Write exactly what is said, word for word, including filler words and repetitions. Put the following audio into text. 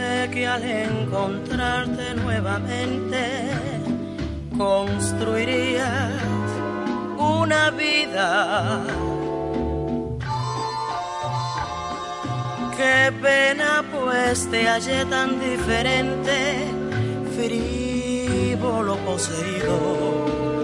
sé que al encontrarte nuevamente construirías una vida. Qué pena pues te hallé tan diferente, frívolo poseído.